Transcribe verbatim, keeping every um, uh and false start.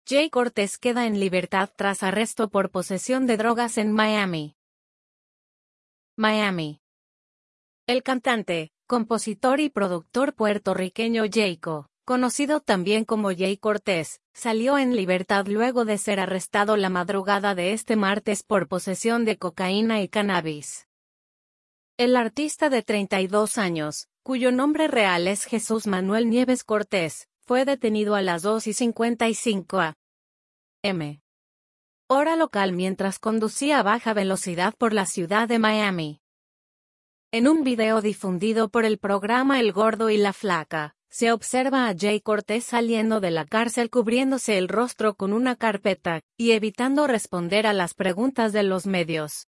Jay Cortez queda en libertad tras arresto por posesión de drogas en Miami. Miami. El cantante, compositor y productor puertorriqueño Jayco, conocido también como Jay Cortez, salió en libertad luego de ser arrestado la madrugada de este martes por posesión de cocaína y cannabis. El artista de treinta y dos años, cuyo nombre real es Jesús Manuel Nieves Cortez, fue detenido a las dos y cincuenta y cinco a eme hora local mientras conducía a baja velocidad por la ciudad de Miami. En un video difundido por el programa El Gordo y la Flaca, se observa a Jay Cortez saliendo de la cárcel cubriéndose el rostro con una carpeta y evitando responder a las preguntas de los medios.